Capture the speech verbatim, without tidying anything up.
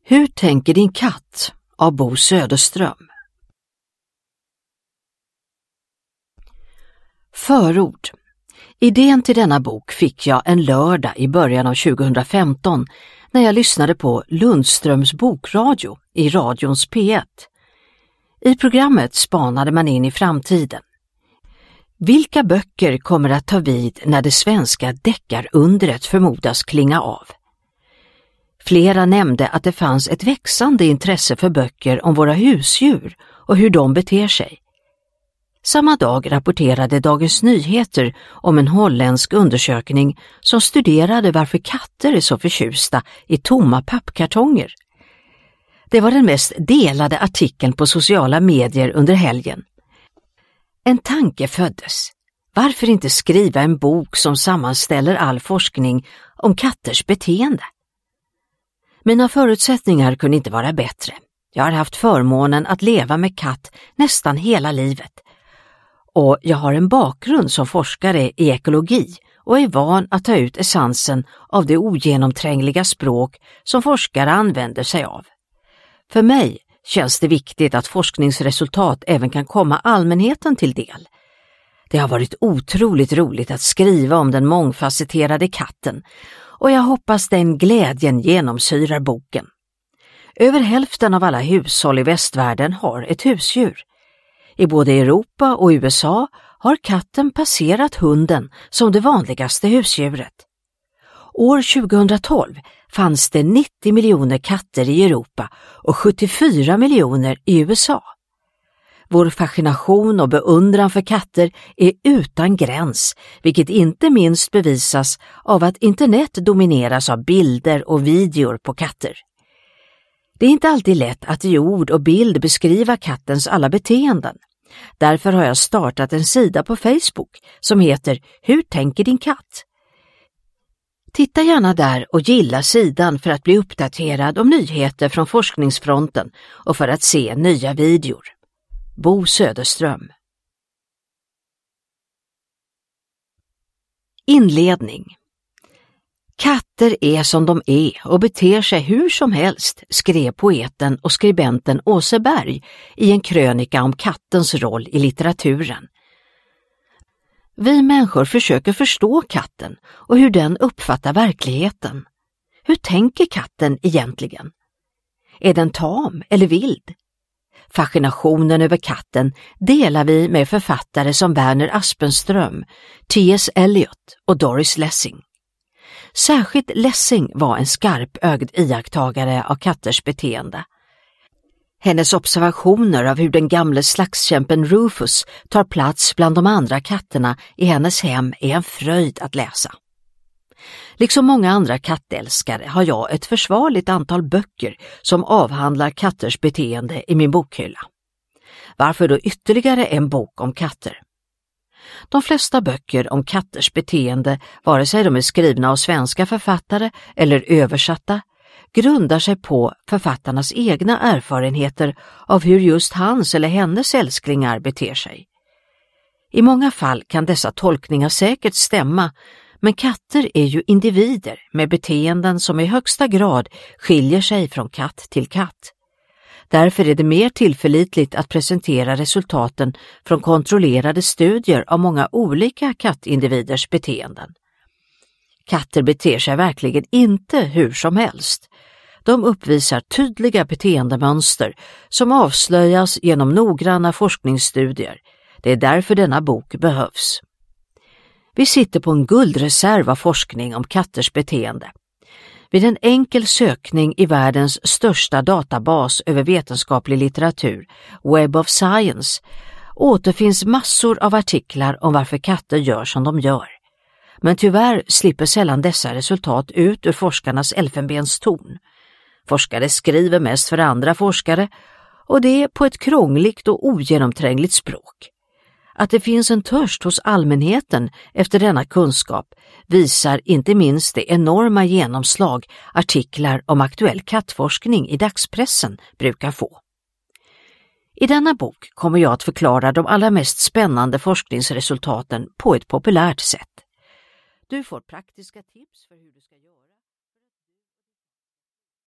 Hur tänker din katt av Bo Söderström. Förord. Idén till denna bok fick jag en lördag i början av tjugohundrafemton när jag lyssnade på Lundströms bokradio i radions P ett. I programmet spanade man in i framtiden. Vilka böcker kommer att ta vid när det svenska deckarundret förmodas klinga av? Flera nämnde att det fanns ett växande intresse för böcker om våra husdjur och hur de beter sig. Samma dag rapporterade Dagens Nyheter om en holländsk undersökning som studerade varför katter är så förtjusta i tomma pappkartonger. Det var den mest delade artikeln på sociala medier under helgen. En tanke föddes. Varför inte skriva en bok som sammanställer all forskning om katters beteende? Mina förutsättningar kunde inte vara bättre. Jag har haft förmånen att leva med katt nästan hela livet. Och jag har en bakgrund som forskare i ekologi och är van att ta ut essensen av det ogenomträngliga språk som forskare använder sig av. För mig känns det viktigt att forskningsresultat även kan komma allmänheten till del. Det har varit otroligt roligt att skriva om den mångfacetterade katten och jag hoppas den glädjen genomsyrar boken. Över hälften av alla hushåll i västvärlden har ett husdjur. I både Europa och U S A har katten passerat hunden som det vanligaste husdjuret. År tjugohundratolv fanns det nittio miljoner katter i Europa och sjuttiofyra miljoner i U S A. Vår fascination och beundran för katter är utan gräns, vilket inte minst bevisas av att internet domineras av bilder och videor på katter. Det är inte alltid lätt att i ord och bild beskriva kattens alla beteenden. Därför har jag startat en sida på Facebook som heter Hur tänker din katt? Titta gärna där och gilla sidan för att bli uppdaterad om nyheter från forskningsfronten och för att se nya videor. Bo Söderström. Inledning. Katter är som de är och beter sig hur som helst, skrev poeten och skribenten Åse Berg i en krönika om kattens roll i litteraturen. Vi människor försöker förstå katten och hur den uppfattar verkligheten. Hur tänker katten egentligen? Är den tam eller vild? Fascinationen över katten delar vi med författare som Werner Aspenström, T S Eliot och Doris Lessing. Särskilt Lessing var en skarpögd iakttagare av katters beteende. Hennes observationer av hur den gamle slagskämpen Rufus tar plats bland de andra katterna i hennes hem är en fröjd att läsa. Liksom många andra kattälskare har jag ett försvarligt antal böcker som avhandlar katters beteende i min bokhylla. Varför då ytterligare en bok om katter? De flesta böcker om katters beteende, vare sig de är skrivna av svenska författare eller översatta, grundar sig på författarnas egna erfarenheter av hur just hans eller hennes älsklingar beter sig. I många fall kan dessa tolkningar säkert stämma, men katter är ju individer med beteenden som i högsta grad skiljer sig från katt till katt. Därför är det mer tillförlitligt att presentera resultaten från kontrollerade studier av många olika kattindividers beteenden. Katter beter sig verkligen inte hur som helst. De uppvisar tydliga beteendemönster som avslöjas genom noggranna forskningsstudier. Det är därför denna bok behövs. Vi sitter på en guldreserv av forskning om katters beteende. Vid en enkel sökning i världens största databas över vetenskaplig litteratur, Web of Science, återfinns massor av artiklar om varför katter gör som de gör. Men tyvärr slipper sällan dessa resultat ut ur forskarnas elfenbenstorn. Forskare skriver mest för andra forskare och det är på ett krångligt och ogenomträngligt språk. Att det finns en törst hos allmänheten efter denna kunskap visar inte minst det enorma genomslag artiklar om aktuell kattforskning i dagspressen brukar få. I denna bok kommer jag att förklara de allra mest spännande forskningsresultaten på ett populärt sätt. Du får praktiska tips för hur du ska göra.